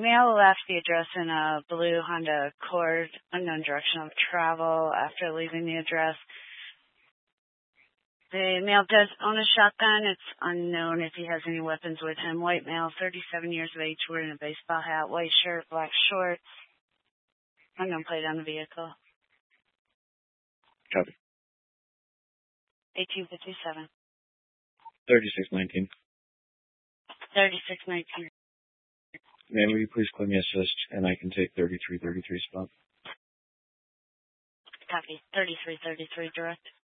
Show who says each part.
Speaker 1: Male left the address in a blue Honda Accord, unknown direction of travel after leaving the address. The male does own a shotgun. It's unknown if he has any weapons with him. White male, 37 years of age, wearing a baseball hat, white shirt, black shorts. Unknown plate on the vehicle.
Speaker 2: Copy.
Speaker 1: 1857.
Speaker 2: 3619.
Speaker 1: 3619.
Speaker 2: Ma'am, will you please claim me assist, and I can take 3333 spot.
Speaker 1: Copy. 3333 direct.